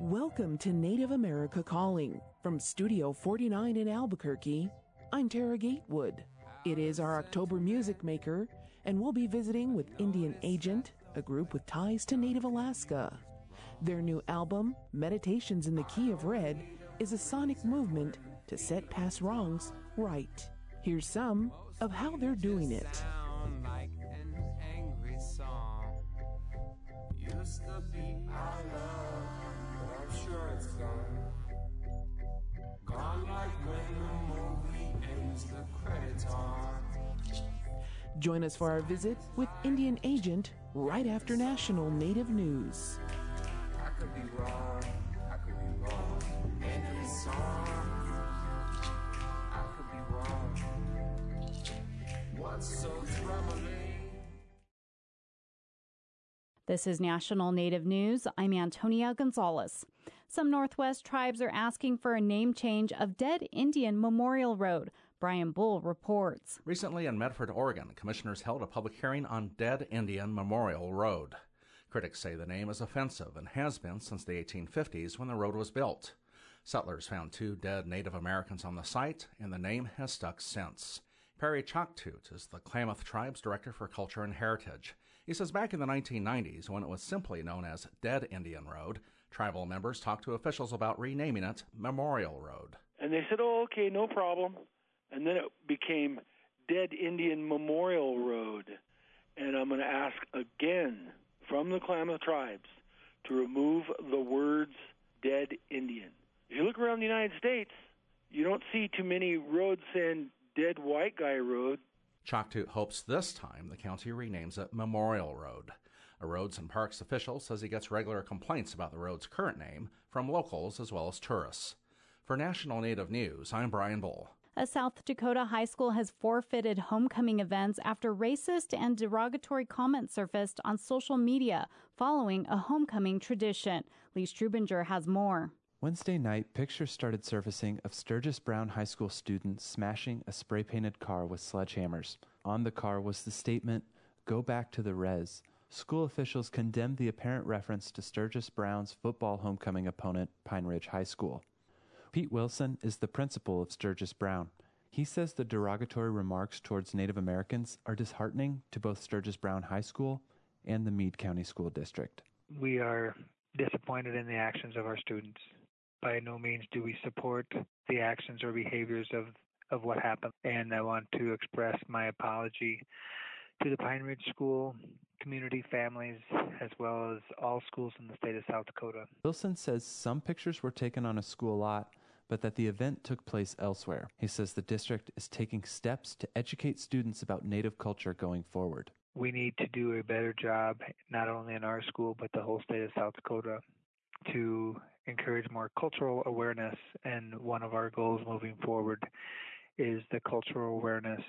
Welcome to Native America Calling. From Studio 49 in Albuquerque, I'm Tara Gatewood. It is our October Music Maker, and we'll be visiting with Indian Agent, a group with ties to Native Alaska. Their new album, Meditations in the Key of Red, is a sonic movement to set past wrongs right. Here's some of how they're doing it. Sound like an angry song. Used to be our love, but I'm sure it's gone. Gone like when the movie ends, the credits on. Join us for our visit with Indian Agent right after National Native News. I could be wrong, I could be wrong. Any song, I could be wrong. What's so troubling? This is National Native News. I'm Antonia Gonzalez. Some Northwest tribes are asking for a name change of Dead Indian Memorial Road. Brian Bull reports. Recently in Medford, Oregon, commissioners held a public hearing on Dead Indian Memorial Road. Critics say the name is offensive and has been since the 1850s when the road was built. Settlers found 2 dead Native Americans on the site, and the name has stuck since. Perry Choctoot is the Klamath Tribe's Director for Culture and Heritage. He says back in the 1990s, when it was simply known as Dead Indian Road, tribal members talked to officials about renaming it Memorial Road. And they said, oh, okay, no problem. And then it became Dead Indian Memorial Road. And I'm going to ask again from the Klamath Tribes to remove the words Dead Indian. If you look around the United States, you don't see too many roads saying Dead White Guy Road. Choctoot hopes this time the county renames it Memorial Road. A Roads and Parks official says he gets regular complaints about the road's current name from locals as well as tourists. For National Native News, I'm Brian Bull. A South Dakota high school has forfeited homecoming events after racist and derogatory comments surfaced on social media following a homecoming tradition. Lee Strubinger has more. Wednesday night, pictures started surfacing of Sturgis Brown High School students smashing a spray-painted car with sledgehammers. On the car was the statement, "Go back to the res." School officials condemned the apparent reference to Sturgis Brown's football homecoming opponent, Pine Ridge High School. Pete Wilson is the principal of Sturgis Brown. He says the derogatory remarks towards Native Americans are disheartening to both Sturgis Brown High School and the Meade County School District. We are disappointed in the actions of our students. By no means do we support the actions or behaviors of what happened. And I want to express my apology to the Pine Ridge School, community, families, as well as all schools in the state of South Dakota. Wilson says some pictures were taken on a school lot, but that the event took place elsewhere. He says the district is taking steps to educate students about Native culture going forward. We need to do a better job, not only in our school, but the whole state of South Dakota, to encourage more cultural awareness. And one of our goals moving forward is the cultural awareness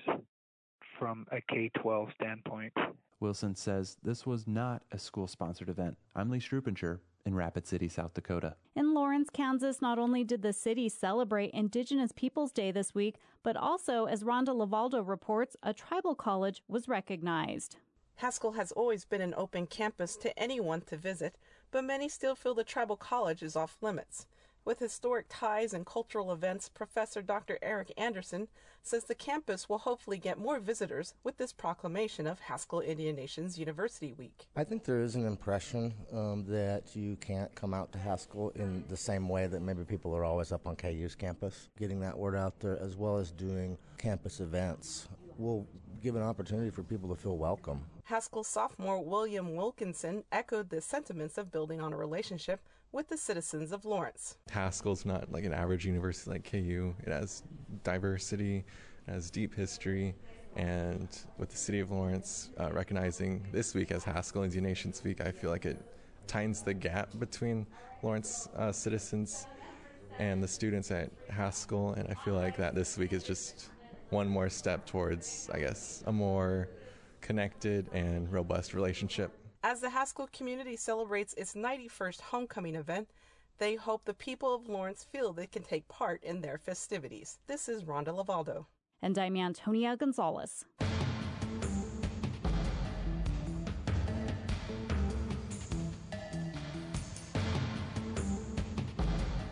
from a K-12 standpoint. Wilson says this was not a school-sponsored event. I'm Lee Strubinger in Rapid City, South Dakota. In Lawrence, Kansas, not only did the city celebrate Indigenous Peoples Day this week, but also, as Rhonda Lavaldo reports, a tribal college was recognized. Haskell has always been an open campus to anyone to visit, but many still feel the tribal college is off limits. With historic ties and cultural events, Professor Dr. Eric Anderson says the campus will hopefully get more visitors with this proclamation of Haskell Indian Nations University Week. I think there is an impression that you can't come out to Haskell in the same way that maybe people are always up on KU's campus. Getting that word out there as well as doing campus events will give an opportunity for people to feel welcome. Haskell sophomore William Wilkinson echoed the sentiments of building on a relationship with the citizens of Lawrence. Haskell's not like an average university like KU. It has diversity, it has deep history, and with the city of Lawrence recognizing this week as Haskell Indian Nations Week, I feel like it tightens the gap between Lawrence citizens and the students at Haskell, and I feel like that this week is just one more step towards, I guess, a more connected and robust relationship. As the Haskell community celebrates its 91st homecoming event, they hope the people of Lawrence feel they can take part in their festivities. This is Rhonda Lavaldo. And I'm Antonia Gonzalez.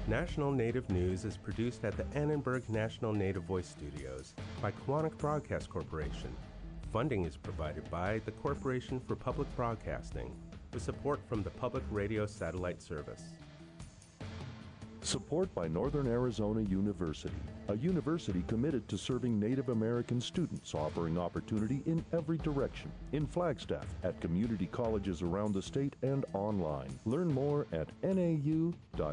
National Native News is produced at the Annenberg National Native Voice Studios by Quantic Broadcast Corporation. Funding is provided by the Corporation for Public Broadcasting, with support from the Public Radio Satellite Service. Support by Northern Arizona University, a university committed to serving Native American students, offering opportunity in every direction, in Flagstaff, at community colleges around the state, and online. Learn more at nau.edu.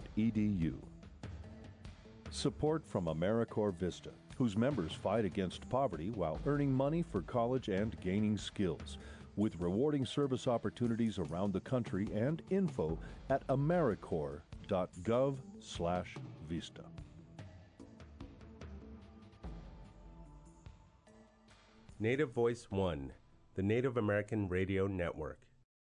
Support from AmeriCorps Vista, whose members fight against poverty while earning money for college and gaining skills, with rewarding service opportunities around the country, and info at americorps.gov/vista. Native Voice One, the Native American Radio Network.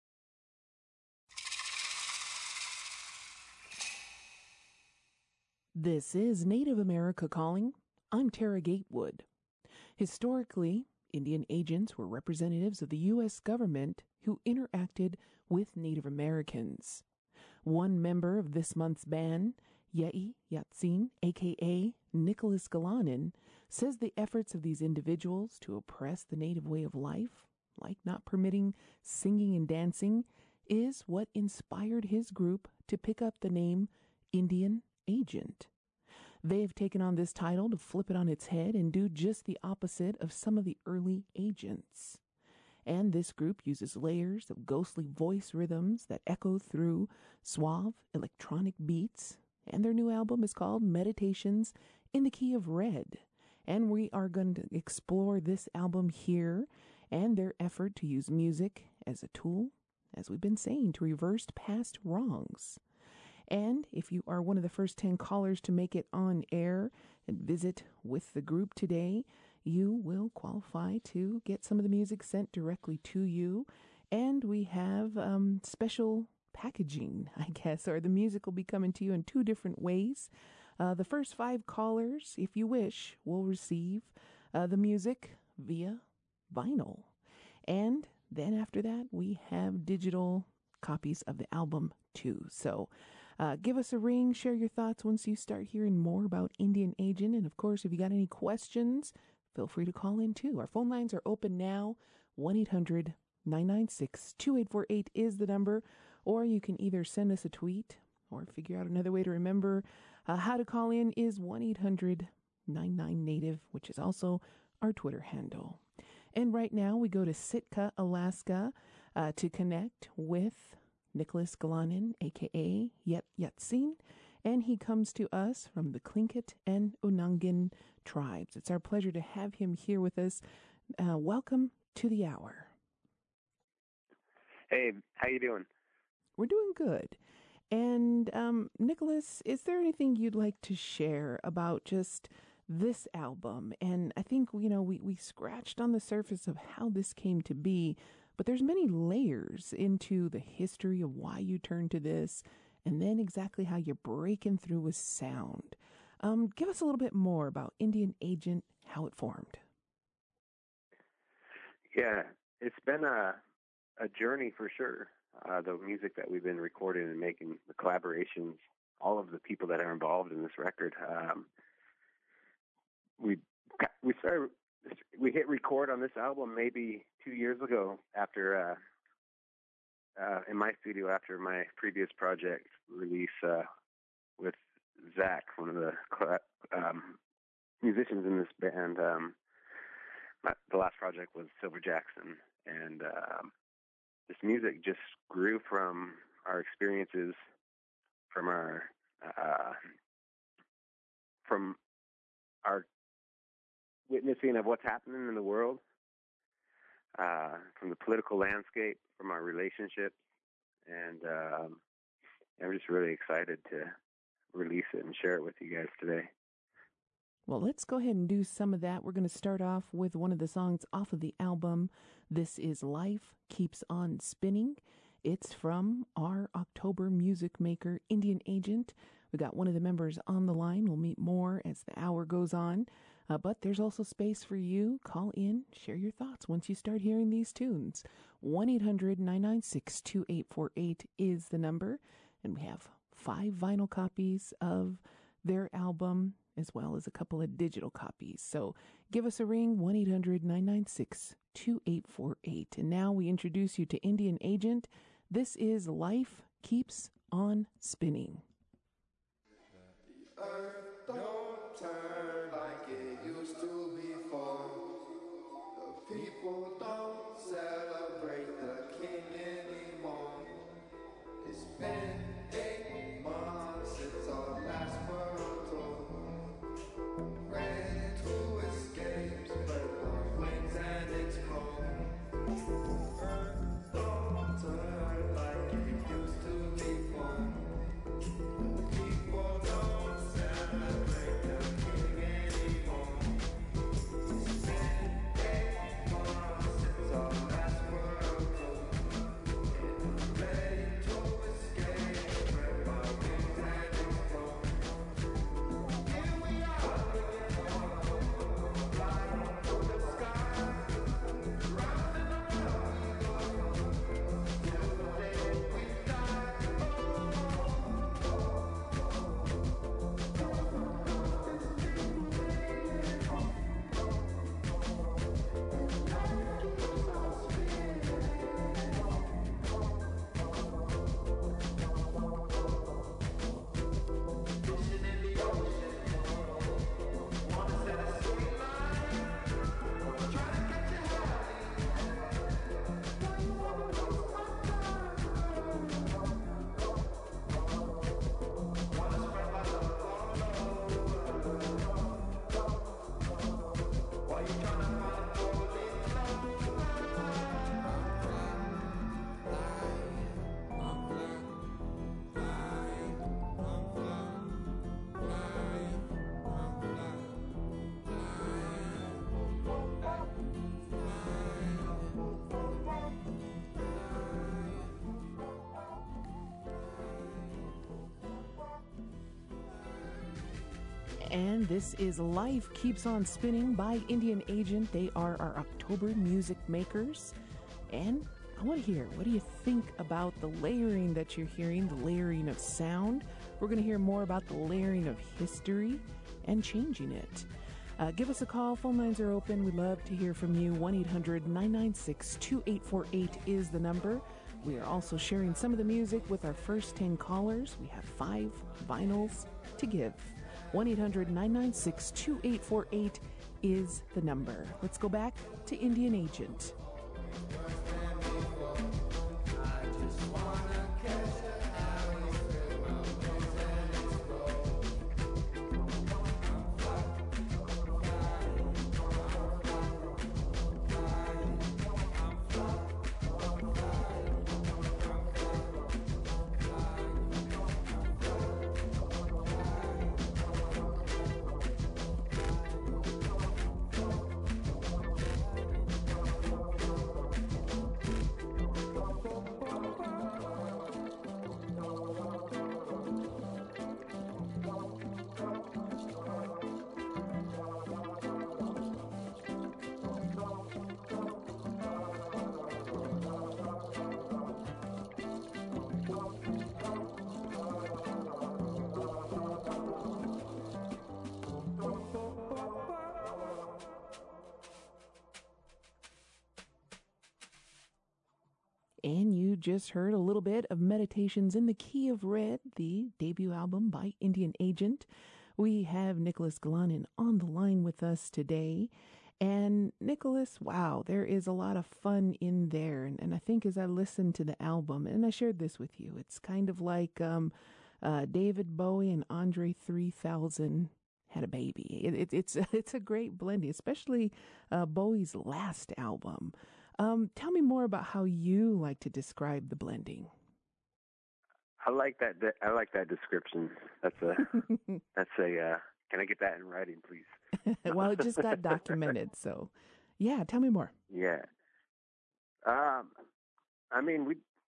This is Native America Calling. I'm Tara Gatewood. Historically, Indian agents were representatives of the U.S. government who interacted with Native Americans. One member of this month's band, Yei Yatsin, a.k.a. Nicholas Galanin, says the efforts of these individuals to oppress the Native way of life, like not permitting singing and dancing, is what inspired his group to pick up the name Indian Agent. They've taken on this title to flip it on its head and do just the opposite of some of the early agents. And this group uses layers of ghostly voice rhythms that echo through suave electronic beats. And their new album is called Meditations in the Key of Red. And we are going to explore this album here and their effort to use music as a tool, as we've been saying, to reverse past wrongs. And if you are one of the first 10 callers to make it on air and visit with the group today, you will qualify to get some of the music sent directly to you. And we have special packaging, I guess, or the music will be coming to you in two different ways. The first 5 callers, if you wish, will receive the music via vinyl. And then after that, we have digital copies of the album too. So give us a ring, share your thoughts once you start hearing more about Indian Agent. And of course, if you got any questions, feel free to call in too. Our phone lines are open now. 1-800-996-2848 is the number. Or you can either send us a tweet or figure out another way to remember how to call in is 1-800-99-NATIVE, which is also our Twitter handle. And right now we go to Sitka, Alaska to connect with Nicholas Galanin, a.k.a. Yatsin, and he comes to us from the Tlingit and Unangan tribes. It's our pleasure to have him here with us. Welcome to the hour. Hey, how you doing? We're doing good. And Nicholas, is there anything you'd like to share about just this album? And I think, we scratched on the surface of how this came to be, but there's many layers into the history of why you turned to this, and then exactly how you're breaking through with sound. Give us a little bit more about Indian Agent, how it formed. Yeah, it's been a journey for sure. The music that we've been recording and making, the collaborations, all of the people that are involved in this record. We hit record on this album maybe 2 years ago after in my studio after my previous project release with Zach, one of the musicians in this band. The last project was Silver Jackson, and this music just grew from our experiences, from our witnessing of what's happening in the world, from the political landscape, from our relationships, and I'm just really excited to release it and share it with you guys today. Well, let's go ahead and do some of that. We're going to start off with one of the songs off of the album. This is Life Keeps on Spinning. It's from our October music maker, Indian Agent. We got one of the members on the line. We'll meet more as the hour goes on. But there's also space for you. Call in, share your thoughts once you start hearing these tunes. 1-800-996-2848 is the number. And we have 5 vinyl copies of their album, as well as a couple of digital copies. So give us a ring, 1-800-996-2848. And now we introduce you to Indian Agent. This is Life Keeps on Spinning. The earth don't turn like it used to before. The people don't celebrate the king anymore. It's been 8 months since our last world tour. Ready to escape, spread our wings and explore. Earth don't turn like it used to before. The people don't celebrate the king anymore. It's been 8 months since our last world tour. And I'm ready to escape, spread my wings and explore. Here we are again, flying through the sky, round and around we go, till the day we die. Fishing in the ocean, wanna set a sweet line, try to catch a happy. Wanna spread my love all over. While you tryna find a holy And this is Life Keeps on Spinning by Indian Agent. They are our October music makers. And I want to hear, what do you think about the layering that you're hearing, the layering of sound? We're going to hear more about the layering of history and changing it. Give us a call. Phone lines are open. We'd love to hear from you. 1-800-996-2848 is the number. We are also sharing some of the music with our first 10 callers. We have 5 vinyls to give. 1-800-996-2848 is the number. Let's go back to Indian Agent. And you just heard a little bit of Meditations in the Key of Red, the debut album by Indian Agent. We have Nicholas Galanin on the line with us today. And Nicholas, wow, there is a lot of fun in there. And I think as I listened to the album, and I shared this with you, it's kind of like David Bowie and Andre 3000 had a baby. It's a great blending, especially Bowie's last album. Tell me more about how you like to describe the blending. I like that. I like that description. That's a. Can I get that in writing, please? Well, it just got documented, so yeah. Tell me more. Yeah. I mean,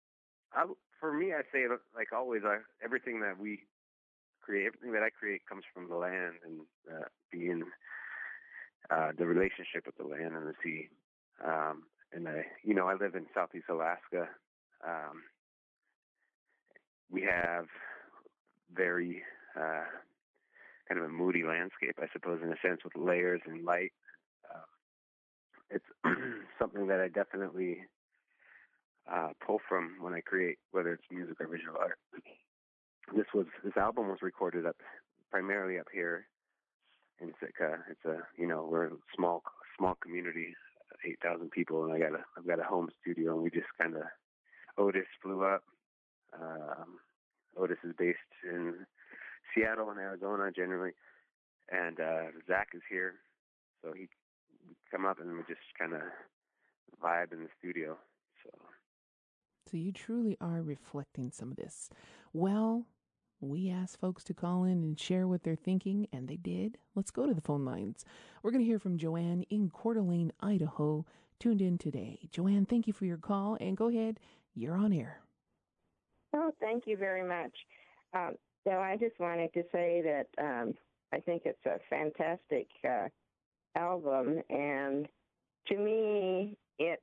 for me, I say like always. Everything that we create, everything that I create, comes from the land and being the relationship with the land and the sea. And I live in Southeast Alaska. We have very kind of a moody landscape, I suppose, in a sense, with layers and light. It's something that I definitely pull from when I create, whether it's music or visual art. This album was recorded primarily up here in Sitka. It's we're a small community, 8,000 people, and I've got a home studio, and we just kind of, Otis flew up. Otis is based in Seattle and Arizona generally, and Zach is here, so he come up and we just kind of vibe in the studio. So you truly are reflecting some of this. Well, we asked folks to call in and share what they're thinking, and they did. Let's go to the phone lines. We're going to hear from Joanne in Coeur d'Alene, Idaho, tuned in today. Joanne, thank you for your call, and go ahead. You're on air. Oh, thank you very much. So I just wanted to say that I think it's a fantastic album, and to me, it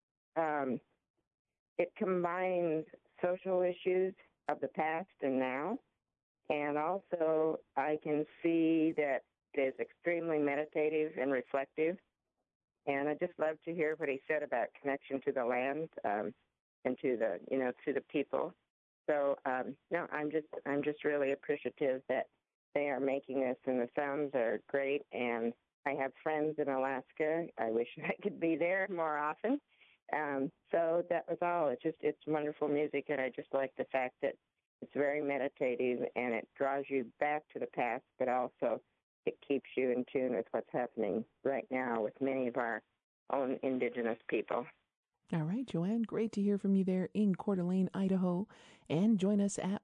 combines social issues of the past and now, and also I can see that it is extremely meditative and reflective. And I just love to hear what he said about connection to the land and to the people. So no, I'm just really appreciative that they are making this, and the sounds are great. And I have friends in Alaska. I wish I could be there more often. So that was all. It's wonderful music, and I just like the fact that it's very meditative and it draws you back to the past, but also it keeps you in tune with what's happening right now with many of our own indigenous people. All right, Joanne, great to hear from you there in Coeur d'Alene, Idaho. And join us at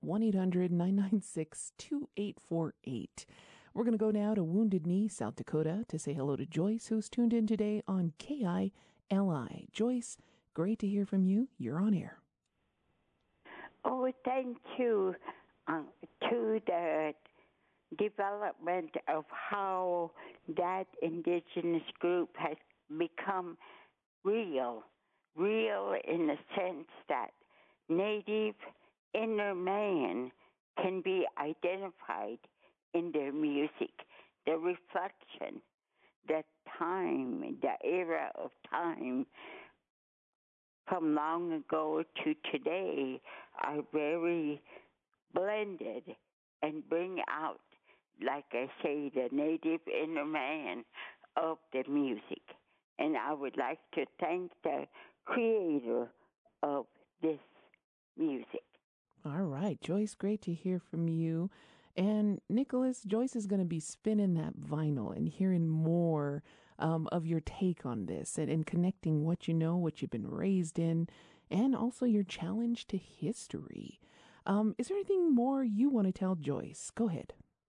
1-800-996-2848. We're going to go now to Wounded Knee, South Dakota, to say hello to Joyce, who's tuned in today on KILI. Joyce, great to hear from you. You're on air. Oh, thank you to the development of how that indigenous group has become real in the sense that Native inner man can be identified in their music, the reflection, the time, the era of time from long ago to today are very blended and bring out, like I say, the native inner man of the music. And I would like to thank the creator of this music. All right, Joyce, great to hear from you. And Nicholas, Joyce is going to be spinning that vinyl and hearing more of your take on this and connecting what you know, what you've been raised in, and also your challenge to history. Is there anything more you want to tell Joyce? Go ahead.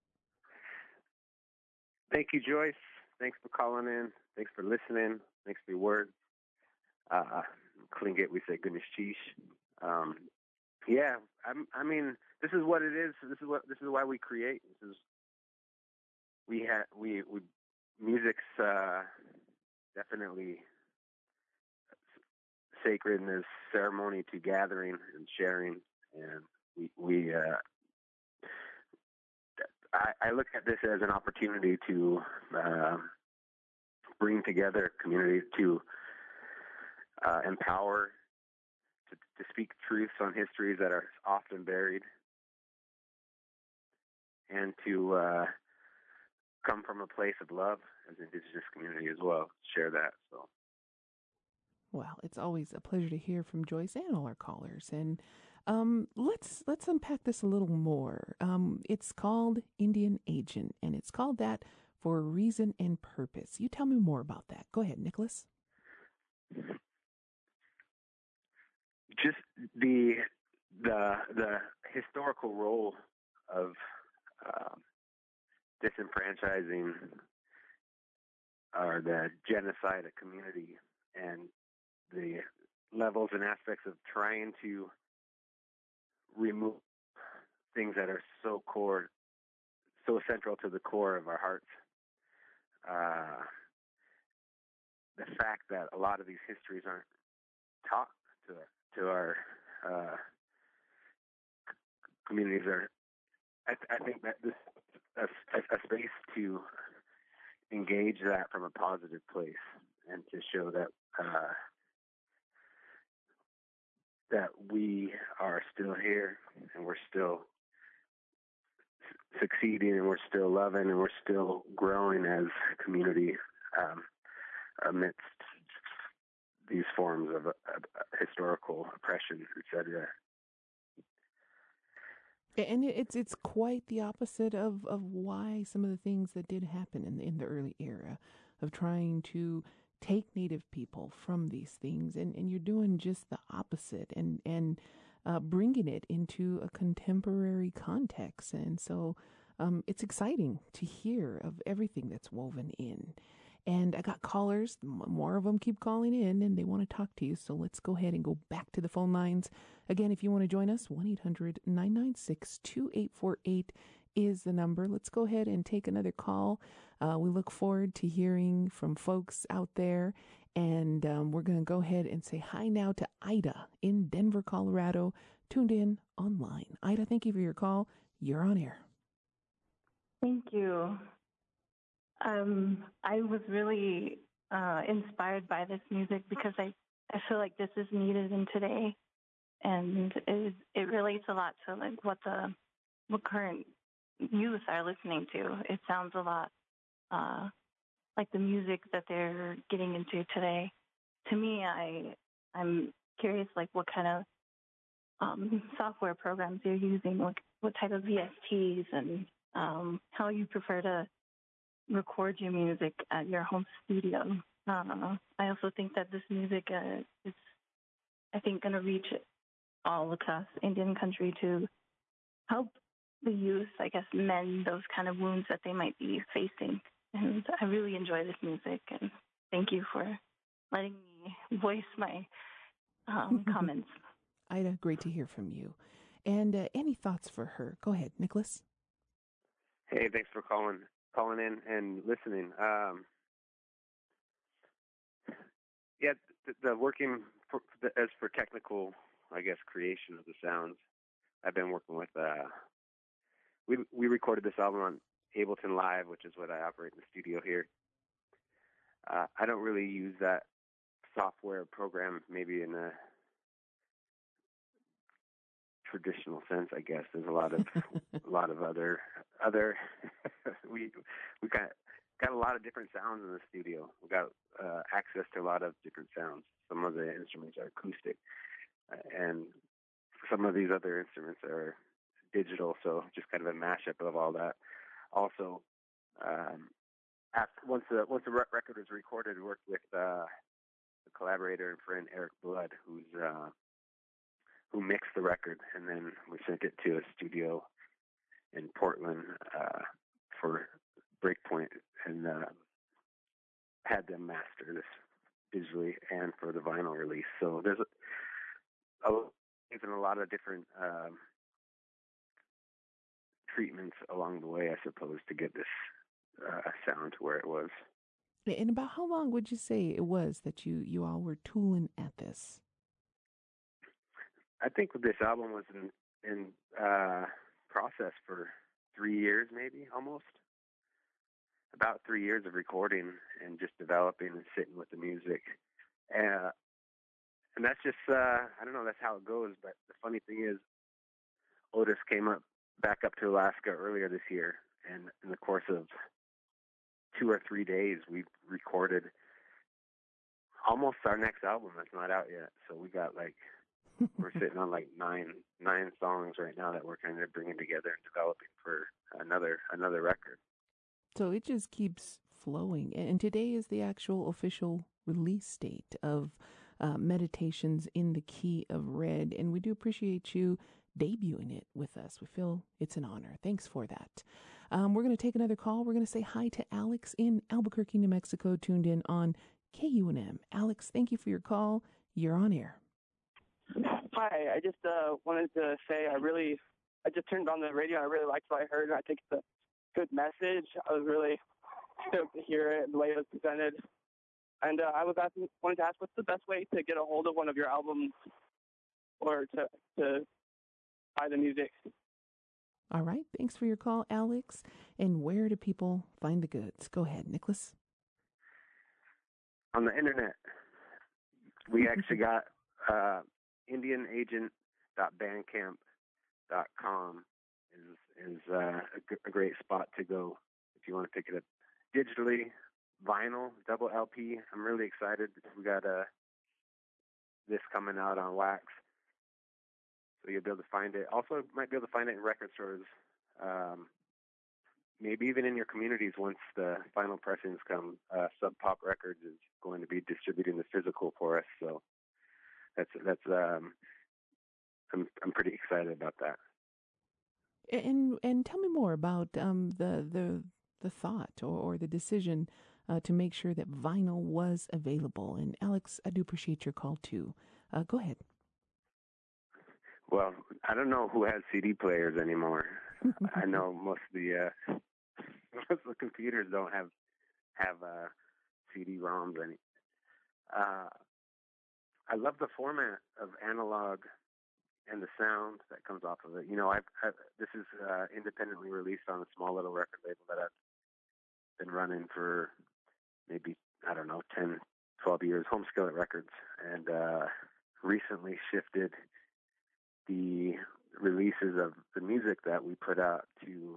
Thank you, Joyce. Thanks for calling in. Thanks for listening. Thanks for your words. Klingit, we say goodness cheesh. Yeah, I mean, this is what it is. This is why we create. Music's definitely sacred in this ceremony to gathering and sharing, and I look at this as an opportunity to bring together community, to empower, to speak truths on histories that are often buried, and to come from a place of love as an Indigenous community as well. Share that. So. Well, it's always a pleasure to hear from Joyce and all our callers. And let's unpack this a little more. It's called Indian Agent, and it's called that for a reason and purpose. You tell me more about that. Go ahead, Nicholas. Just the historical role of disenfranchising or the genocide of community, and the levels and aspects of trying to remove things that are so core, so central to the core of our hearts. The fact that a lot of these histories aren't taught to our communities I think that this a space to engage that from a positive place and to show that that we are still here and we're still succeeding and we're still loving and we're still growing as a community amidst these forms of historical oppression, etc. And it's quite the opposite of why some of the things that did happen in the early era of trying to take Native people from these things, and you're doing just the opposite and bringing it into a contemporary context. And so it's exciting to hear of everything that's woven in. And I got callers, more of them keep calling in, and they want to talk to you. So let's go ahead and go back to the phone lines. Again, if you want to join us, 1-800-996-2848 is the number. Let's go ahead and take another call. We look forward to hearing from folks out there. And we're going to go ahead and say hi now to Ida in Denver, Colorado, tuned in online. Ida, thank you for your call. You're on air. Thank you. I was really inspired by this music because I feel like this is needed in today, and it relates a lot to like what current youth are listening to. It sounds a lot like the music that they're getting into today. To me, I'm curious like what kind of software programs you're using, like what type of VSTs, and how you prefer to record your music at your home studio. I also think that this music is, I think, going to reach all across Indian country to help the youth, I guess, mend those kind of wounds that they might be facing. And I really enjoy this music, and thank you for letting me voice my comments. Ida, great to hear from you. And any thoughts for her? Go ahead, Nicholas. Hey, thanks for calling in and listening. The working as for technical, I guess, creation of the sounds. I've been working with. We recorded this album on Ableton Live, which is what I operate in the studio here. I don't really use that software program, maybe in a traditional sense, I guess. There's a lot of other we got a lot of different sounds in the studio. We got access to a lot of different sounds. Some of the instruments are acoustic, and some of these other instruments are digital. So just kind of a mashup of all that. Also, once the record was recorded, we worked with a collaborator and friend, Eric Blood, who mixed the record, and then we sent it to a studio in Portland for Breakpoint, and had them master this digitally and for the vinyl release. So there's even a lot of different treatments along the way, I suppose, to get this sound to where it was. And about how long would you say it was that you all were tooling at this? I think this album was in process for 3 years, maybe, almost. About 3 years of recording and just developing and sitting with the music. And that's just, I don't know, that's how it goes. But the funny thing is, Otis came back up to Alaska earlier this year. And in the course of 2 or 3 days, we recorded almost our next album that's not out yet. So we got we're sitting on nine songs right now that we're kind of bringing together and developing for another record. So it just keeps flowing. And today is the actual official release date of Meditations in the Key of Red. And we do appreciate you debuting it with us. We feel it's an honor. Thanks for that. We're going to take another call. We're going to say hi to Alex in Albuquerque, New Mexico, tuned in on KUNM. Alex, thank you for your call. You're on air. Hi, I just wanted to say I just turned on the radio and I really liked what I heard, and I think it's a good message. I was really stoked to hear it and the way it was presented. And I wanted to ask, what's the best way to get a hold of one of your albums or to buy the music? All right. Thanks for your call, Alex. And where do people find the goods? Go ahead, Nicholas. On the internet, we actually got indianagent.bandcamp.com is a great spot to go if you want to pick it up digitally. Vinyl, double LP. I'm really excited. We got this coming out on wax, so you'll be able to find it. Also, might be able to find it in record stores. Maybe even in your communities once the final pressings come. Sub Pop Records is going to be distributing the physical for us, so that's I'm pretty excited about that. And tell me more about the thought or the decision to make sure that vinyl was available. And Alex, I do appreciate your call too. Go ahead. Well, I don't know who has CD players anymore. I know most of the computers don't have CD-ROMs any. I love the format of analog and the sound that comes off of it. You know, this is independently released on a small little record label that I've been running for maybe, 10, 12 years, Home Skillet Records, and recently shifted the releases of the music that we put out to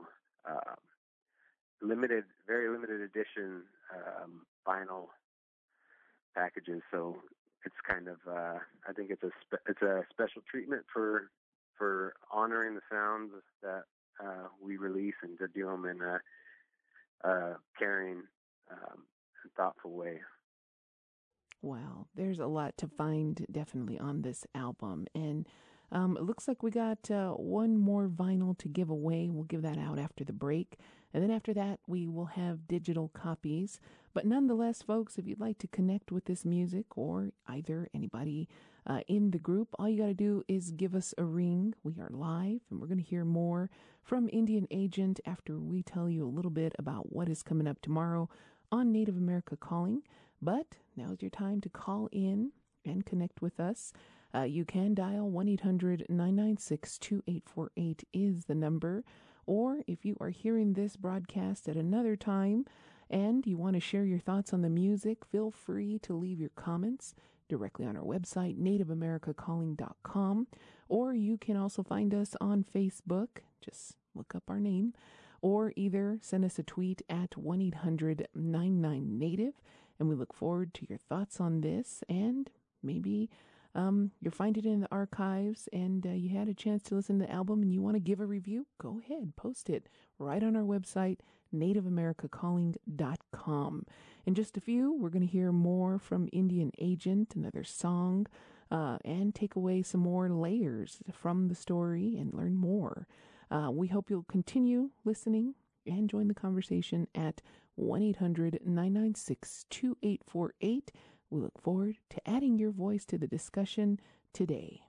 very limited edition vinyl packages. So it's kind of, I think it's a special treatment for honoring the sounds that we release and to do them in a caring and thoughtful way. Wow, there's a lot to find definitely on this album. And it looks like we got one more vinyl to give away. We'll give that out after the break. And then after that, we will have digital copies. But nonetheless, folks, if you'd like to connect with this music or either anybody in the group, all you got to do is give us a ring. We are live, and we're going to hear more from Indian Agent after we tell you a little bit about what is coming up tomorrow on Native America Calling. But now's your time to call in and connect with us. You can dial 1-800-996-2848 is the number. Or if you are hearing this broadcast at another time and you want to share your thoughts on the music, feel free to leave your comments directly on our website, nativeamericacalling.com. Or you can also find us on Facebook. Just look up our name. Or either send us a tweet at 1-800-99-NATIVE. And we look forward to your thoughts on this, and maybe you'll find it in the archives and you had a chance to listen to the album and you want to give a review, go ahead, post it right on our website, nativeamericacalling.com. In just a few, we're going to hear more from Indian Agent, another song, and take away some more layers from the story and learn more. We hope you'll continue listening and join the conversation at 1-800-996-2848. We look forward to adding your voice to the discussion today.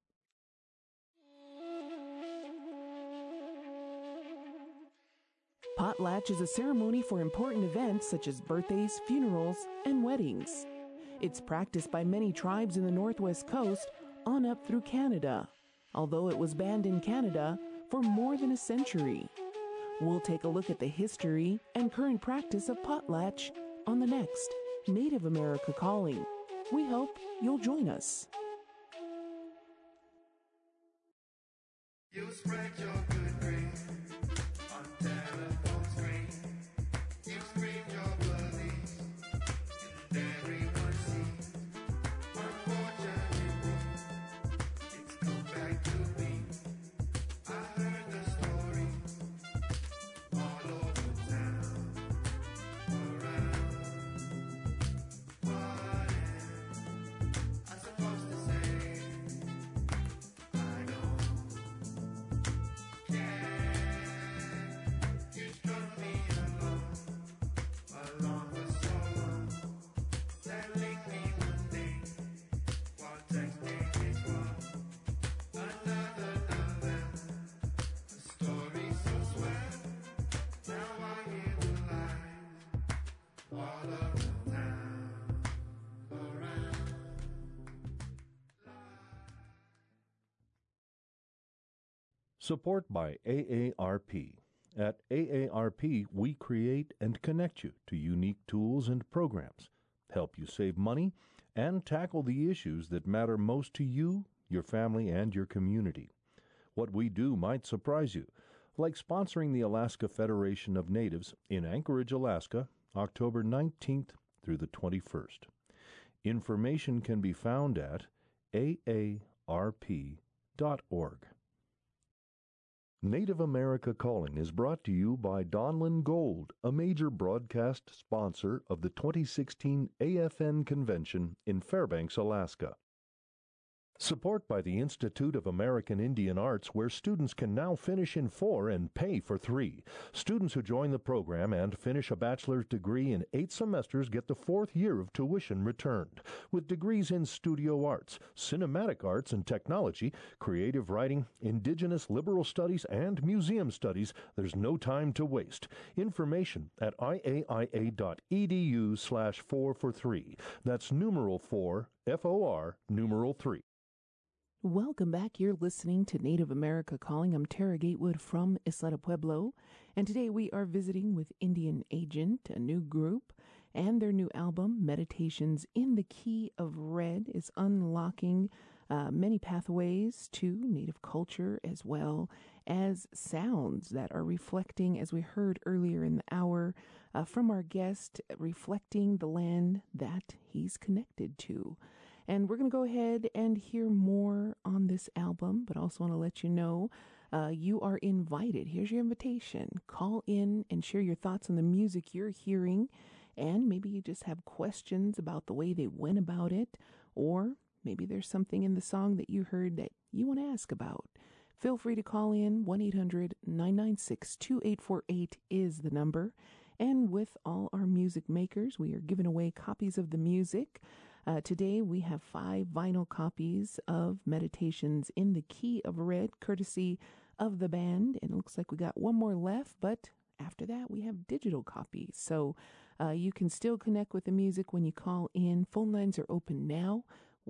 Potlatch is a ceremony for important events such as birthdays, funerals, and weddings. It's practiced by many tribes in the Northwest Coast on up through Canada, although it was banned in Canada for more than a century. We'll take a look at the history and current practice of potlatch on the next Native America Calling. We hope you'll join us. You spread your good grace on telephone screen. You scream your beliefs and everyone sees. Unfortunately, it's come back to me. I heard the story all over town, around. What am I supposed to say? I don't care. Support by AARP. At AARP, we create and connect you to unique tools and programs, help you save money, and tackle the issues that matter most to you, your family, and your community. What we do might surprise you, like sponsoring the Alaska Federation of Natives in Anchorage, Alaska, October 19th through the 21st. Information can be found at aarp.org. Native America Calling is brought to you by Donlin Gold, a major broadcast sponsor of the 2016 AFN Convention in Fairbanks, Alaska. Support by the Institute of American Indian Arts, where students can now finish in 4 and pay for 3. Students who join the program and finish a bachelor's degree in 8 semesters get the 4th year of tuition returned. With degrees in studio arts, cinematic arts and technology, creative writing, indigenous liberal studies, and museum studies, there's no time to waste. Information at iaia.edu/4for3. That's numeral 4, FOR, numeral 3. Welcome back. You're listening to Native America Calling. I'm Tara Gatewood from Isla de Pueblo, and today we are visiting with Indian Agent, a new group, and their new album, Meditations in the Key of Red, is unlocking many pathways to Native culture as well as sounds that are reflecting, as we heard earlier in the hour from our guest, reflecting the land that he's connected to. And we're going to go ahead and hear more on this album, but also want to let you know you are invited. Here's your invitation. Call in and share your thoughts on the music you're hearing, and maybe you just have questions about the way they went about it, or maybe there's something in the song that you heard that you want to ask about. Feel free to call in. 1-800-996-2848 is the number. And with all our music makers, we are giving away copies of the music. Today we have 5 vinyl copies of Meditations in the Key of Red, courtesy of the band. And it looks like we got one more left, but after that we have digital copies. So you can still connect with the music when you call in. Phone lines are open now.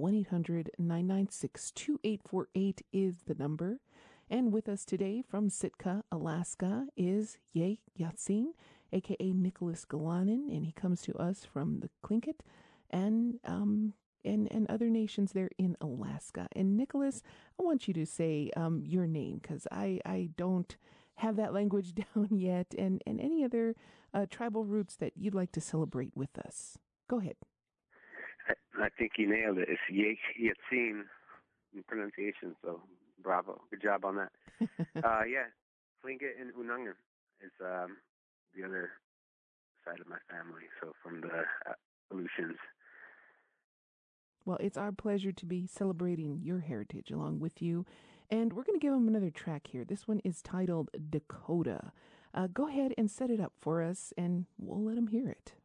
1-800-996-2848 is the number. And with us today from Sitka, Alaska, is Ye Yatsin, a.k.a. Nicholas Galanin, and he comes to us from the Tlingit and other nations there in Alaska. And Nicholas, I want you to say your name, because I don't have that language down yet, and any other tribal roots that you'd like to celebrate with us. Go ahead. I think you nailed it. It's Yatsin in pronunciation, so bravo. Good job on that. Yeah, Tlingit and Unangan is the other side of my family, so from the Aleutians. Well, it's our pleasure to be celebrating your heritage along with you. And we're going to give them another track here. This one is titled Dakota. Go ahead and set it up for us, and we'll let them hear it.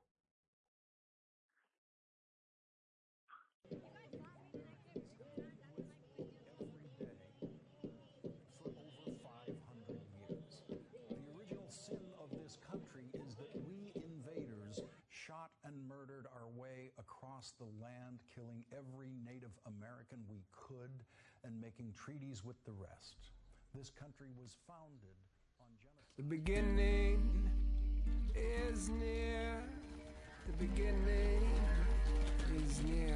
And murdered our way across the land, killing every Native American we could and making treaties with the rest. This country was founded on genocide. The beginning is near. The beginning is near.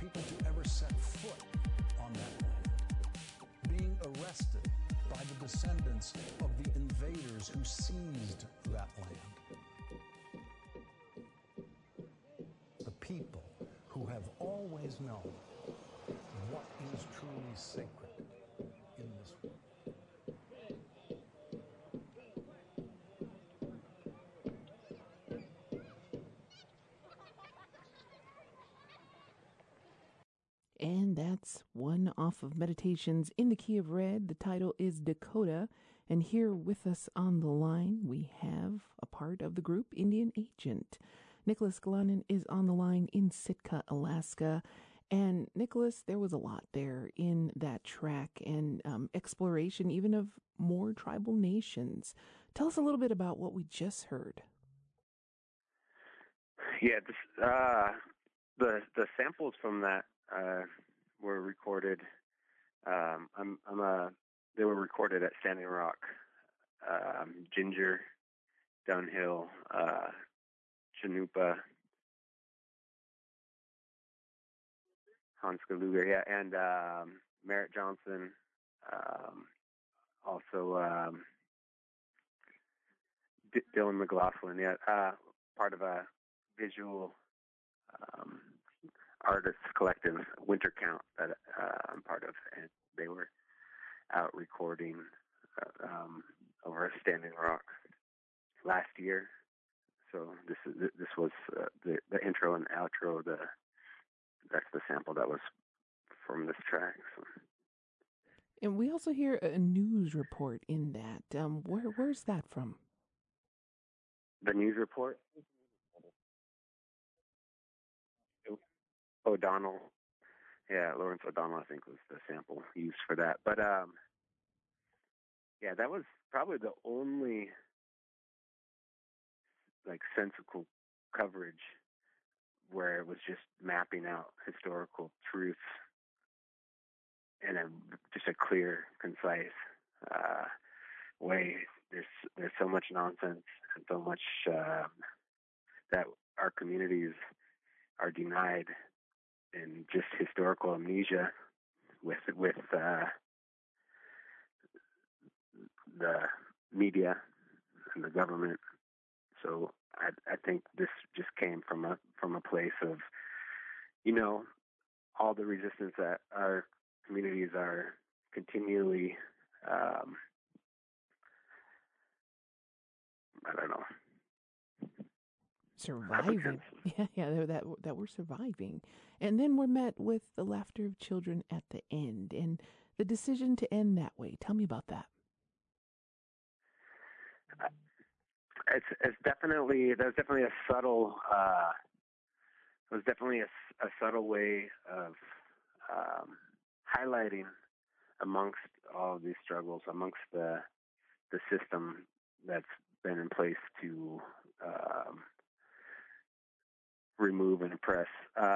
people to ever set foot on that land, being arrested by the descendants of the invaders who seized that land. The people who have always known what is truly sacred in this world. And that's one off of Meditations in the Key of Red. The title is Dakota. And here with us on the line, we have a part of the group, Indian Agent. Nicholas Galanin is on the line in Sitka, Alaska. And Nicholas, there was a lot there in that track and exploration even of more tribal nations. Tell us a little bit about what we just heard. Yeah, the samples from that were recorded. They were recorded at Standing Rock, Ginger, Dunhill, Chanupa, Hanska Luger, yeah, and Merritt Johnson, also Dylan McLaughlin, yeah, part of a visual artists collective, Winter Count, that I'm part of, and they were out recording over Standing Rock last year. So this was the intro and outro. That's the sample that was from this track. So. And we also hear a news report in that. Where's that from? The news report? O'Donnell. Yeah, Lawrence O'Donnell, I think, was the sample used for that. But, yeah, that was probably the only, like, sensical coverage where it was just mapping out historical truths in just a clear, concise way. There's so much nonsense and so much that our communities are denied in just historical amnesia with the media and the government. So I think this just came from a place of, all the resistance that our communities are continually, surviving. Yeah, that we're surviving. And then we're met with the laughter of children at the end and the decision to end that way. Tell me about that. There's definitely a subtle a subtle way of highlighting amongst all of these struggles, amongst the system that's been in place to remove and oppress.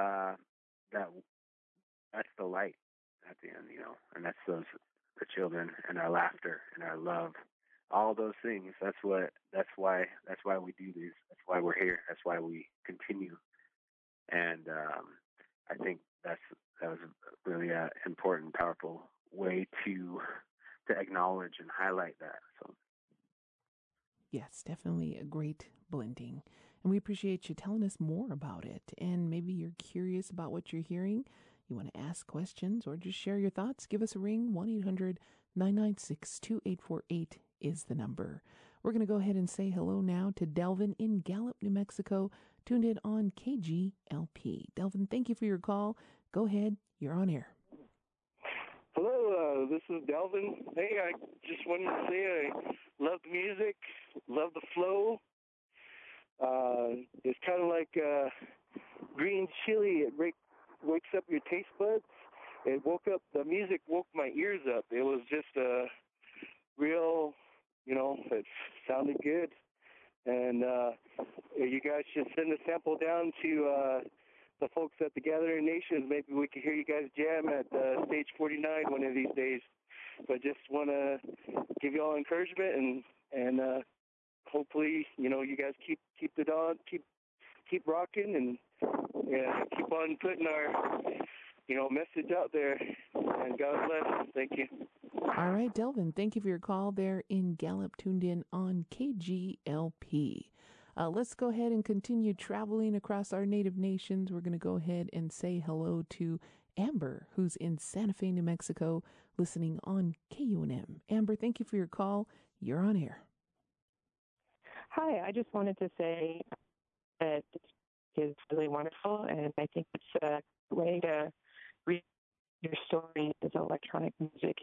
That's the light at the end, and that's the children and our laughter and our love. All those things. That's why we do these. That's why we're here. That's why we continue. And I think that was really an important, powerful way to acknowledge and highlight that. So. Yes, definitely a great blending. And we appreciate you telling us more about it. And maybe you're curious about what you're hearing. You want to ask questions or just share your thoughts. Give us a ring. 1-800-996-2848 is the number. We're going to go ahead and say hello now to Delvin in Gallup, New Mexico, tuned in on KGLP. Delvin, thank you for your call. Go ahead. You're on air. Hello, this is Delvin. Hey, I just wanted to say I love the music, love the flow. It's kind of like green chili. It wakes up your taste buds. The music woke my ears up. It was just a real, it sounded good. And you guys should send a sample down to the folks at the Gathering Nations. Maybe we could hear you guys jam at Stage 49 one of these days. But just want to give you all encouragement and hopefully, you guys keep keep rocking and keep on putting our, message out there. And God bless. Thank you. All right, Delvin, thank you for your call there in Gallup, tuned in on KGLP. Let's go ahead and continue traveling across our native nations. We're going to go ahead and say hello to Amber, who's in Santa Fe, New Mexico, listening on KUNM. Amber, thank you for your call. You're on air. Hi, I just wanted to say that it's really wonderful, and I think it's a way to read your story as electronic music.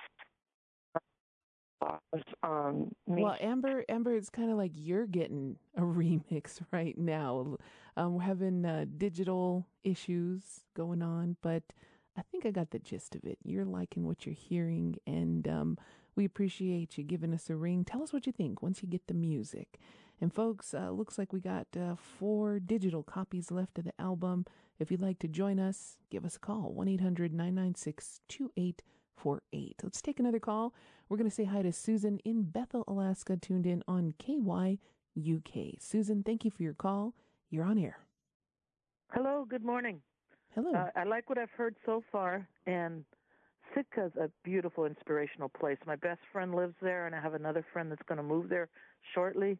Well, Amber, it's kind of like you're getting a remix right now. We're having digital issues going on, but I think I got the gist of it. You're liking what you're hearing, and we appreciate you giving us a ring. Tell us what you think once you get the music. And folks, looks like we got 4 digital copies left of the album. If you'd like to join us, give us a call, 1-800-996-2848. Let's take another call. We're going to say hi to Susan in Bethel, Alaska, tuned in on KYUK. Susan, thank you for your call. You're on air. Hello, good morning. Hello. I like what I've heard so far, and Sitka's a beautiful, inspirational place. My best friend lives there, and I have another friend that's going to move there shortly.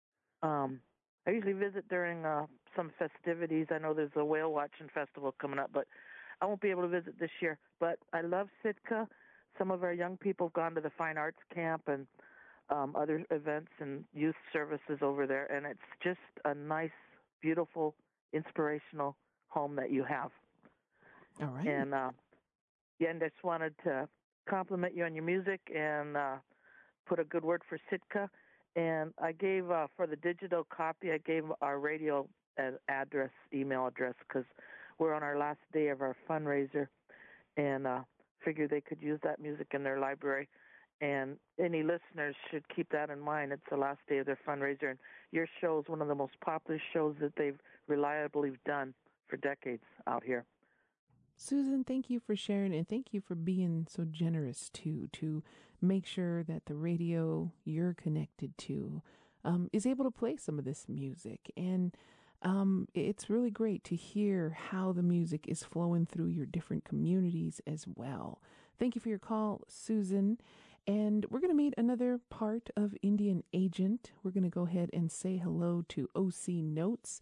I usually visit during some festivities. I know there's a whale watching festival coming up, but I won't be able to visit this year. But I love Sitka. Some of our young people have gone to the Fine Arts Camp and other events and youth services over there, and it's just a nice, beautiful, inspirational home that you have. All right. And I just wanted to compliment you on your music and put a good word for Sitka. And I gave, for the digital copy, I gave our radio address, email address, because we're on our last day of our fundraiser, and figured they could use that music in their library. And any listeners should keep that in mind. It's the last day of their fundraiser, and your show is one of the most popular shows that they've reliably done for decades out here. Susan, thank you for sharing, and thank you for being so generous, too, to make sure that the radio you're connected to is able to play some of this music. And it's really great to hear how the music is flowing through your different communities as well. Thank you for your call, Susan. And we're going to meet another part of Indian Agent. We're going to go ahead and say hello to OC Notes,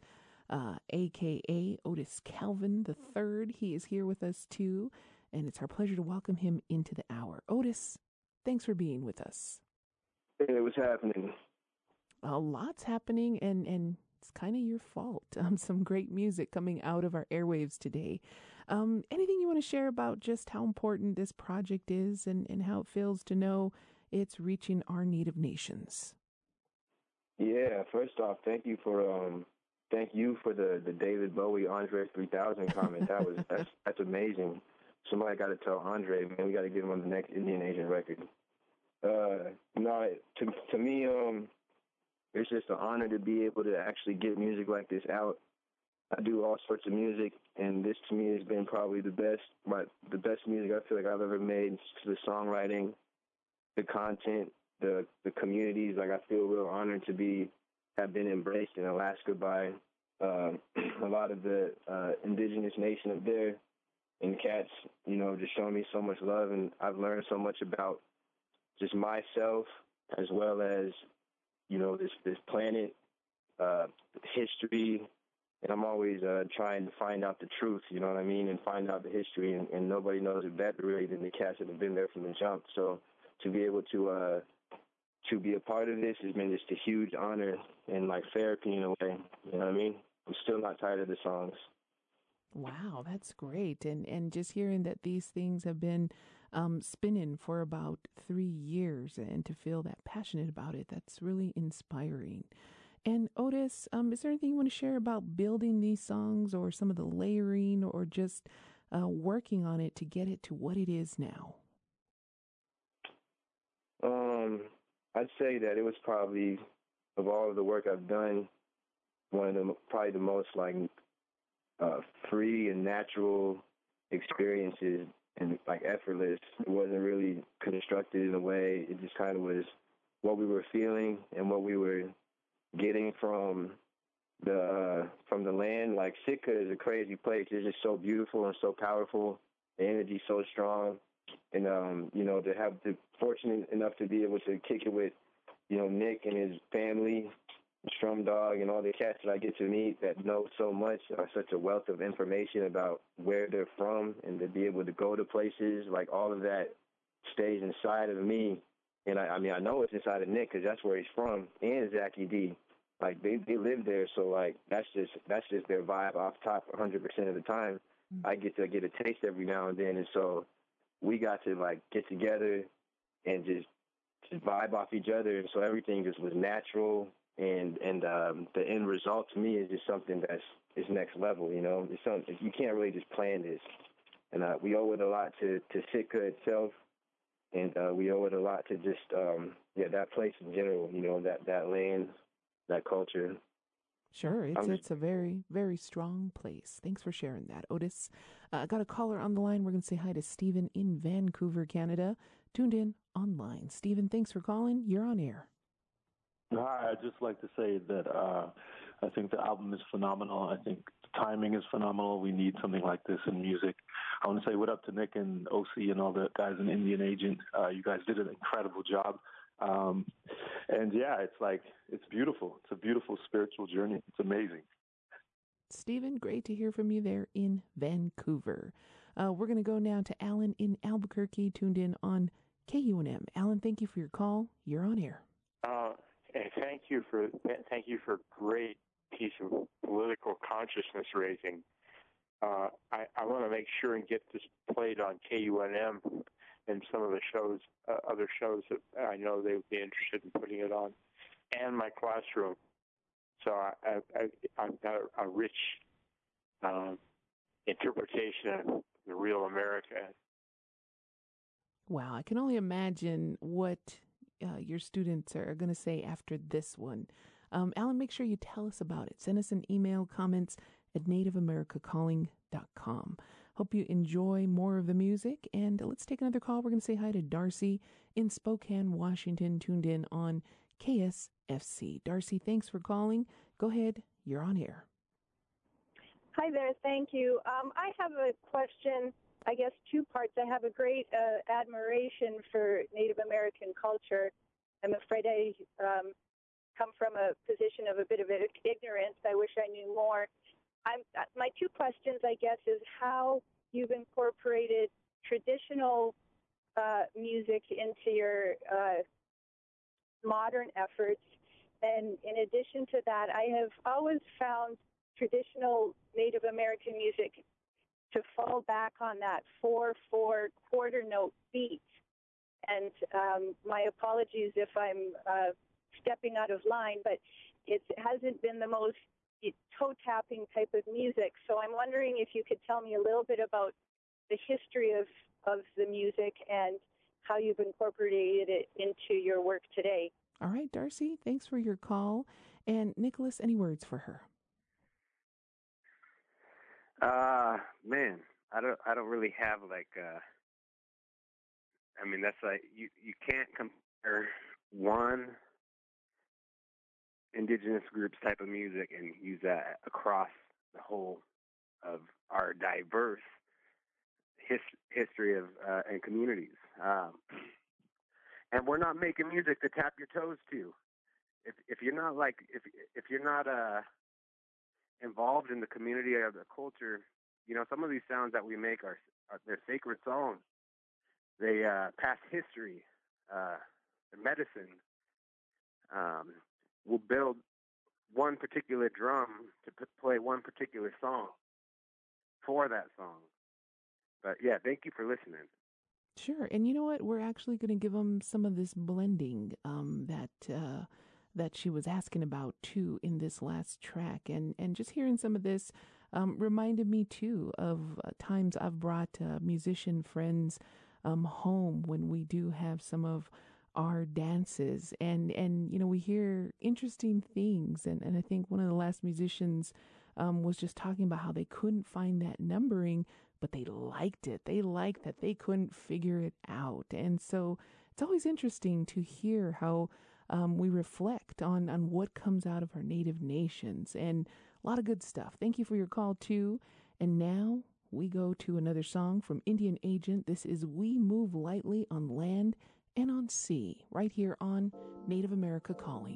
a.k.a. Otis Calvin III. He is here with us, too, and it's our pleasure to welcome him into the hour. Otis, thanks for being with us. Hey, what's happening? A lot's happening, and it's kind of your fault. Some great music coming out of our airwaves today. Anything you want to share about just how important this project is and how it feels to know it's reaching our native nations? Yeah, first off, thank you for the David Bowie Andre 3000 comment. That's amazing. Somebody got to tell Andre, man, we got to get him on the next Indian Agent record. To me, it's just an honor to be able to actually get music like this out. I do all sorts of music, and this to me has been probably the best music I feel like I've ever made. The songwriting, the content, the communities. Like, I feel real honored to have been embraced in Alaska by a lot of the indigenous nation up there, and cats, just showing me so much love, and I've learned so much about just myself as well as, this planet, history, and I'm always trying to find out the truth, you know what I mean, and find out the history, and nobody knows it better really than the cats that have been there from the jump. So to be able to be a part of this has been just a huge honor and like therapy in a way, you know what I mean? I'm still not tired of the songs. Wow, that's great. And just hearing that these things have been spinning for about 3 years, and to feel that passionate about it, that's really inspiring. And Otis, is there anything you want to share about building these songs, or some of the layering, or just working on it to get it to what it is now? I'd say that it was probably, of all of the work I've done, probably the most free and natural experiences, and like effortless. It wasn't really constructed in a way. It just kind of was what we were feeling and what we were getting from from the land. Like Sitka is a crazy place. It's just so beautiful and so powerful. The energy's so strong, and to have the fortunate enough to be able to kick it with, Nick and his family, Strum Dog, and all the cats that I get to meet that know so much, such a wealth of information about where they're from, and to be able to go to places, like all of that stays inside of me. And I know it's inside of Nick because that's where he's from, and Zachy D. Like they live there, so like that's just their vibe off top 100% of the time. I get to get a taste every now and then, and so we got to like get together and just vibe off each other, and so everything just was natural, and the end result to me is just something is next level. It's something you can't really just plan this, and we owe it a lot to Sitka itself, and we owe it a lot to just that place in general. That land, that culture. Sure, it's a very, very strong place. Thanks for sharing that, Otis. Got a caller on the line. We're going to say hi to Stephen in Vancouver, Canada, tuned in online. Stephen, thanks for calling. You're on air. Hi, I'd just like to say that I think the album is phenomenal. I think the timing is phenomenal. We need something like this in music. I want to say what up to Nick and OC and all the guys in Indian Agent. You guys did an incredible job. And yeah, it's beautiful. It's a beautiful spiritual journey. It's amazing. Stephen, great to hear from you there in Vancouver. We're going to go now to Alan in Albuquerque, tuned in on KUNM. Alan, thank you for your call. You're on air. And thank you for great piece of political consciousness raising. I want to make sure and get this played on KUNM and some of the shows, other shows that I know they would be interested in putting it on, and my classroom. So I've got a rich interpretation of the real America. Wow, I can only imagine what your students are going to say after this one. Alan, make sure you tell us about it. Send us an email, comments at nativeamericacalling.com. Hope you enjoy more of the music. And let's take another call. We're going to say hi to Darcy in Spokane, Washington, tuned in on KSFC. Darcy, thanks for calling. Go ahead. You're on air. Hi there. Thank you. I have a question, I guess two parts. I have a great admiration for Native American culture. I'm afraid I come from a position of a bit of ignorance. I wish I knew more. My two questions, I guess, is how you've incorporated traditional music into your modern efforts. And in addition to that, I have always found traditional Native American music to fall back on that 4/4 quarter note beat. And my apologies if I'm stepping out of line, but it hasn't been the most toe-tapping type of music. So I'm wondering if you could tell me a little bit about the history of the music and how you've incorporated it into your work today. All right, Darcy, thanks for your call. And Nicholas, any words for her? Man, I don't really have like that's like you can't compare one indigenous group's type of music and use that across the whole of our diverse history of and communities. And we're not making music to tap your toes to. If you're not if you're not involved in the community or the culture, some of these sounds that we make are they're sacred songs. They pass history, medicine. We'll build one particular drum to play one particular song for that song. But yeah, thank you for listening. Sure. And you know what? We're actually going to give them some of this blending that she was asking about too in this last track. And just hearing some of this reminded me too of times I've brought musician friends home when we do have some of our dances and we hear interesting things. And I think one of the last musicians was just talking about how they couldn't find that numbering, but they liked it. They liked that they couldn't figure it out. And so it's always interesting to hear how we reflect on what comes out of our native nations, and a lot of good stuff. Thank you for your call, too. And now we go to another song from Indian Agent. This is We Move Lightly on Land and on Sea, right here on Native America Calling.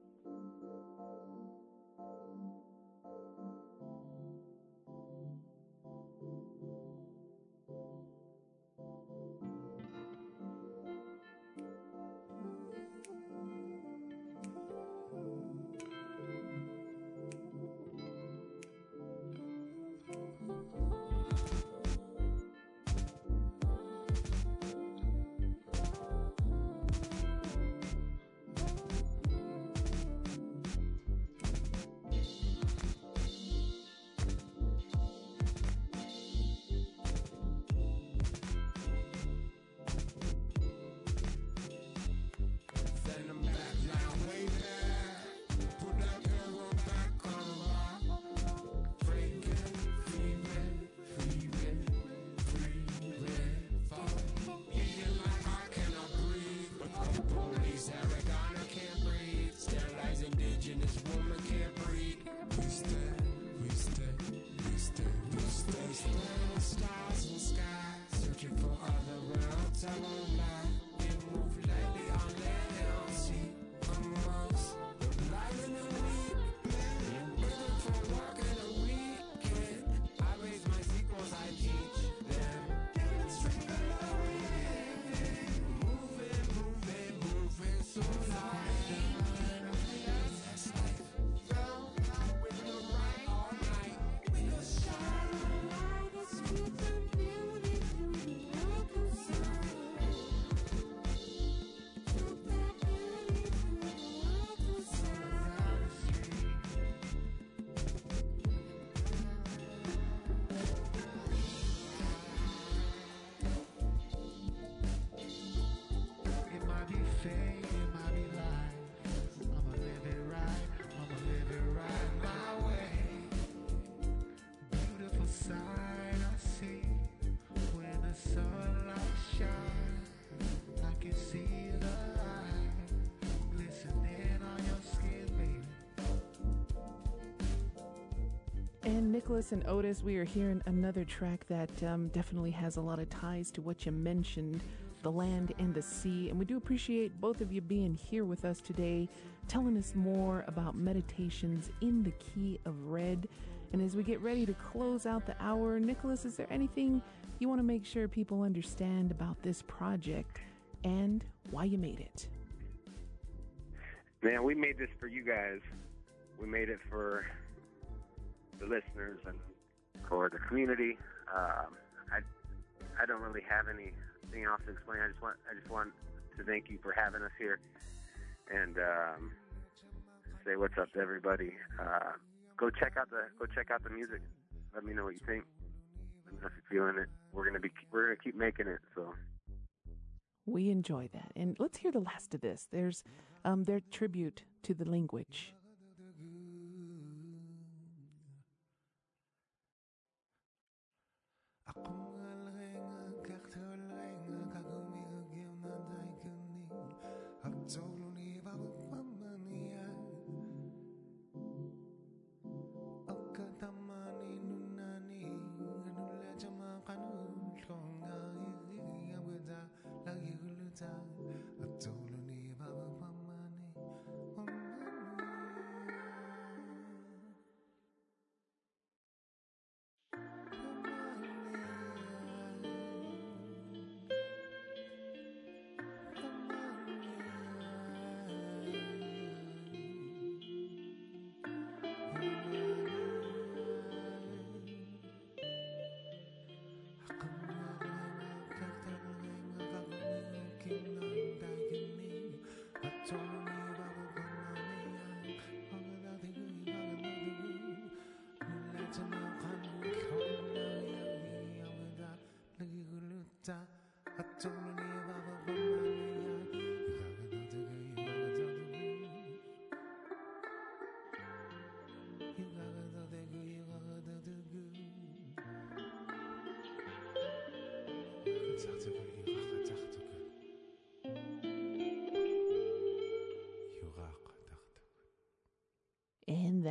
And Nicholas and Otis, we are hearing another track that definitely has a lot of ties to what you mentioned, the land and the sea. And we do appreciate both of you being here with us today, telling us more about meditations in the key of red. And as we get ready to close out the hour, Nicholas, is there anything you want to make sure people understand about this project and why you made it? Man, we made this for you guys. We made it for the listeners and for the community. I don't really have anything else to explain. I just want to thank you for having us here and say what's up to everybody. Go check out the music. Let me know what you think. Let me know if you're feeling it. We're gonna keep making it. So we enjoy that. And let's hear the last of this. There's their tribute to the language.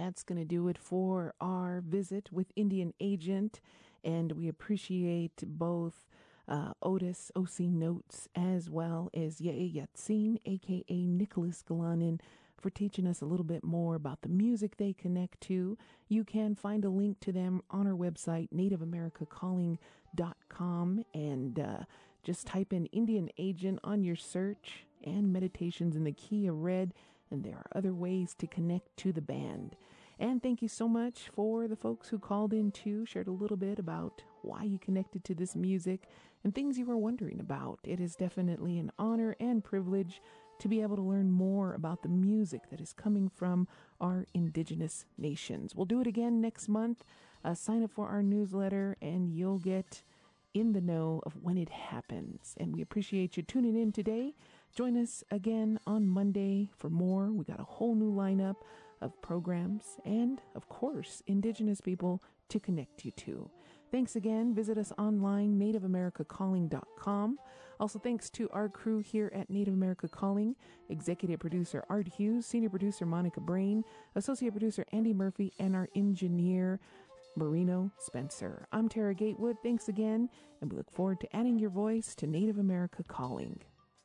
that's going to do it for our visit with Indian Agent. And we appreciate both Otis, OC Notes, as well as Yae Yatsin, a.k.a. Nicholas Galanin, for teaching us a little bit more about the music they connect to. You can find a link to them on our website, nativeamericacalling.com, and just type in Indian Agent on your search and Meditations in the Key of Red, and there are other ways to connect to the band. And thank you so much for the folks who called in too, shared a little bit about why you connected to this music and things you were wondering about. It is definitely an honor and privilege to be able to learn more about the music that is coming from our indigenous nations. We'll do it again next month. Sign up for our newsletter and you'll get in the know of when it happens. And we appreciate you tuning in today. Join us again on Monday for more. We got a whole new lineup of programs and, of course, indigenous people to connect you to. Thanks again. Visit us online, nativeamericacalling.com. Also, thanks to our crew here at Native America Calling, Executive Producer Art Hughes, Senior Producer Monica Brain, Associate Producer Andy Murphy, and our engineer, Marino Spencer. I'm Tara Gatewood. Thanks again, and we look forward to adding your voice to Native America Calling.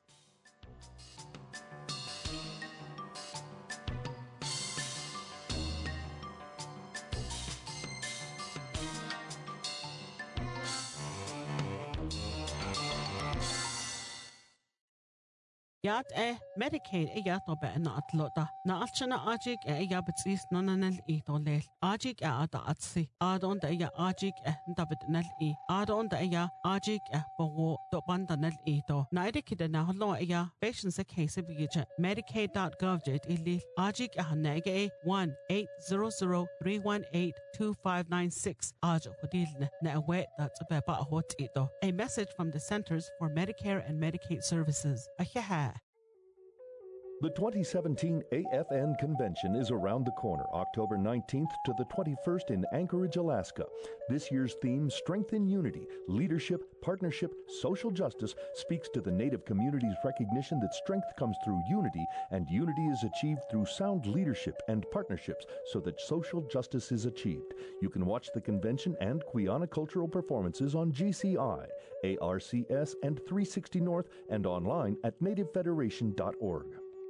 Yat Medicaid tobe na atlota na alchana ajik betis nonanel itolel ajik ada atsi adon da ajik david nel adon da ajik bogo do bandanel ito na idikida na holo patients a case bige medicaid.gov jet illi ajik nege 1-800-318-2596 aj hodil na awet that's beba hot ito. A message from the Centers for Medicare and Medicaid Services. The 2017 AFN Convention is around the corner, October 19th to the 21st in Anchorage, Alaska. This year's theme, Strength in Unity, Leadership, Partnership, Social Justice, speaks to the Native community's recognition that strength comes through unity, and unity is achieved through sound leadership and partnerships so that social justice is achieved. You can watch the convention and Quiana cultural performances on GCI, ARCS, and 360 North, and online at nativefederation.org.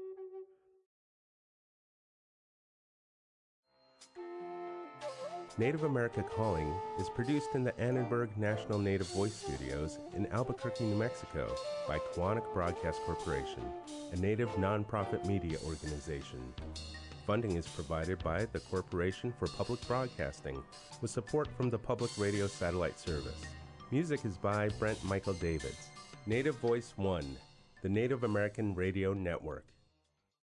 Native America Calling is produced in the Annenberg National Native Voice Studios in Albuquerque, New Mexico by Quantic Broadcast Corporation, a Native nonprofit media organization. Funding is provided by the Corporation for Public Broadcasting with support from the Public Radio Satellite Service. Music is by Brent Michael Davids. Native Voice One, the Native American Radio Network.